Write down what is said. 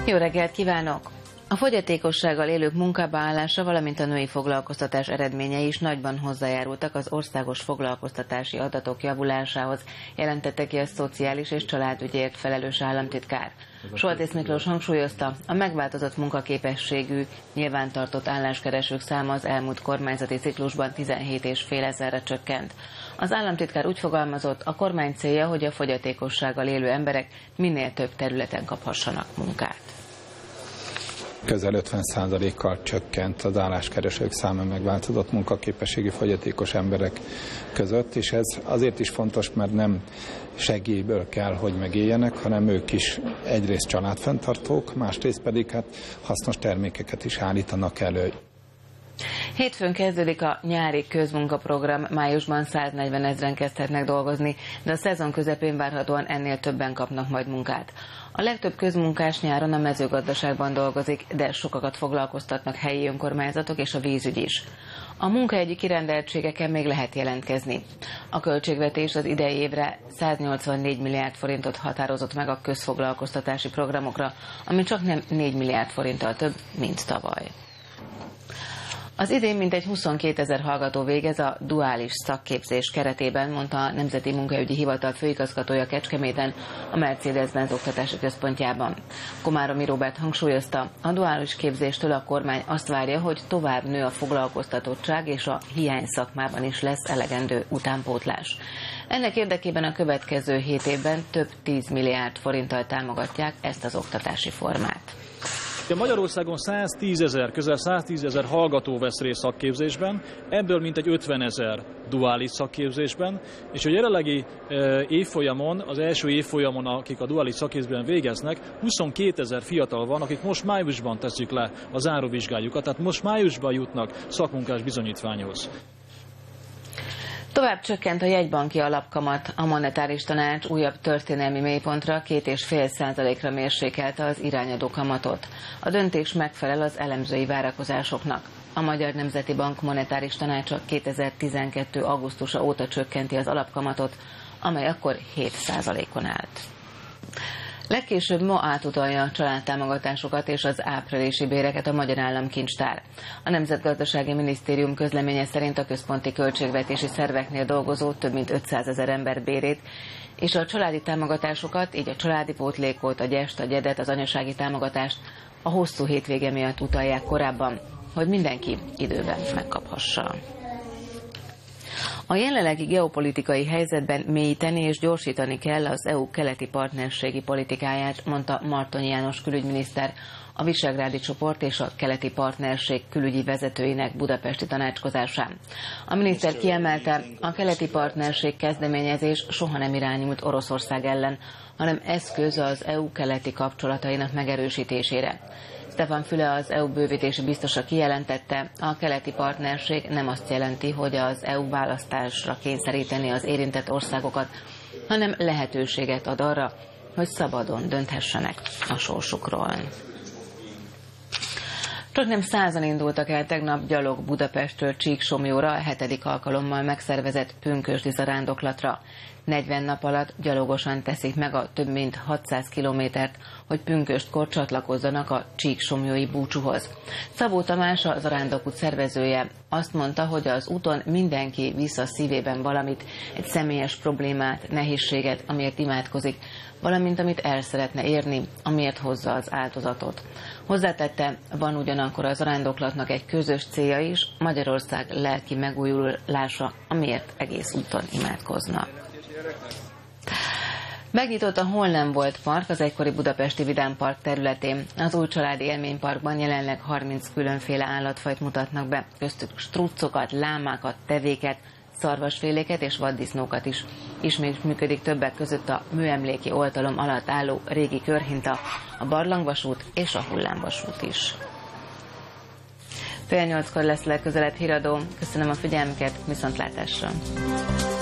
Jó reggelt kívánok! A fogyatékossággal élők munkába állása, valamint a női foglalkoztatás eredményei is nagyban hozzájárultak az országos foglalkoztatási adatok javulásához, jelentette ki a szociális és családügyért felelős államtitkár. Soltész Miklós hangsúlyozta, a megváltozott munkaképességű, nyilvántartott álláskeresők száma az elmúlt kormányzati ciklusban 17,5 ezerre csökkent. Az államtitkár úgy fogalmazott, a kormány célja, hogy a fogyatékossággal élő emberek minél több területen kaphassanak munkát. Közel 50%-kal csökkent az álláskeresők száma megváltozott munkaképességű fogyatékos emberek között, és ez azért is fontos, mert nem segélyből kell, hogy megéljenek, hanem ők is egyrészt családfenntartók, másrészt pedig hasznos termékeket is állítanak elő. Hétfőn kezdődik a nyári közmunkaprogram, májusban 140 ezren kezdhetnek dolgozni, de a szezon közepén várhatóan ennél többen kapnak majd munkát. A legtöbb közmunkás nyáron a mezőgazdaságban dolgozik, de sokakat foglalkoztatnak helyi önkormányzatok és a vízügy is. A munkaegyi kirendeltségeken még lehet jelentkezni. A költségvetés az idei évre 184 milliárd forintot határozott meg a közfoglalkoztatási programokra, ami csaknem 4 milliárd forinttal több, mint tavaly. Az idén mintegy 22 000 hallgató végez a duális szakképzés keretében, mondta a Nemzeti Munkaügyi Hivatal főigazgatója Kecskeméten, a Mercedes-Benz oktatási központjában. Komáromi Róbert hangsúlyozta, a duális képzéstől a kormány azt várja, hogy tovább nő a foglalkoztatottság, és a hiány szakmában is lesz elegendő utánpótlás. Ennek érdekében a következő 7 évben több 10 milliárd forinttal támogatják ezt az oktatási formát. Magyarországon közel 110 000 hallgató vesz részt szakképzésben, ebből mintegy 50 000 duális szakképzésben, és a jelenlegi évfolyamon, az első évfolyamon, akik a duális szakképzésben végeznek, 22 000 fiatal van, akik most májusban teszik le a záróvizsgájukat, tehát most májusban jutnak szakmunkás bizonyítványhoz. Tovább csökkent a jegybanki alapkamat, a monetáris tanács újabb történelmi mélypontra 2,5%-ra mérsékelte az irányadó kamatot. A döntés megfelel az elemzői várakozásoknak. A Magyar Nemzeti Bank monetáris tanácsa 2012. augusztusa óta csökkenti az alapkamatot, amely akkor 7%-on állt. Legkésőbb ma átutalja a családtámogatásokat és az áprilisi béreket a Magyar Államkincstár. A Nemzetgazdasági Minisztérium közleménye szerint a központi költségvetési szerveknél dolgozó több mint 500 000 ember bérét, és a családi támogatásokat, így a családi pótlékot, a gyest, a gyedet, az anyasági támogatást a hosszú hétvége miatt utalják korábban, hogy mindenki időben megkaphassa. A jelenlegi geopolitikai helyzetben mélyíteni és gyorsítani kell az EU keleti partnerségi politikáját, mondta Martonyi János külügyminiszter a Visegrádi csoport és a keleti partnerség külügyi vezetőinek budapesti tanácskozásán. A miniszter kiemelte, a keleti partnerség kezdeményezés soha nem irányult Oroszország ellen, hanem eszköz az EU keleti kapcsolatainak megerősítésére. Stefan Füle, az EU bővítési biztosa kijelentette, a keleti partnerség nem azt jelenti, hogy az EU választásra kényszeríteni az érintett országokat, hanem lehetőséget ad arra, hogy szabadon dönthessenek a sorsukról. Csaknem 100-an indultak el tegnap gyalog Budapestről Csíksomlyóra a 7. alkalommal megszervezett pünkösdi zarándoklatra. 40 nap alatt gyalogosan teszik meg a több mint 600 kilométert, hogy pünköstkor csatlakozzanak a csíksomlyói búcsúhoz. Szabó Tamás, a zarándokút szervezője, azt mondta, hogy az úton mindenki visz a szívében valamit, egy személyes problémát, nehézséget, amiért imádkozik, valamint amit el szeretne érni, amiért hozza az áldozatot. Hozzátette, van ugyanakkor a zarándoklatnak egy közös célja is, Magyarország lelki megújulása, amiért egész úton imádkoznak. Megnyitott a Hol nem volt park az egykori budapesti Vidámpark területén. Az új családi élményparkban jelenleg 30 különféle állatfajt mutatnak be, köztük struccokat, lámákat, tevéket, szarvasféléket és vaddisznókat is. Ismét működik többek között a műemléki oltalom alatt álló régi körhinta, a barlangvasút és a hullámvasút is. 7:30-kor lesz legközelebb híradó. Köszönöm a figyelmüket, viszontlátásra!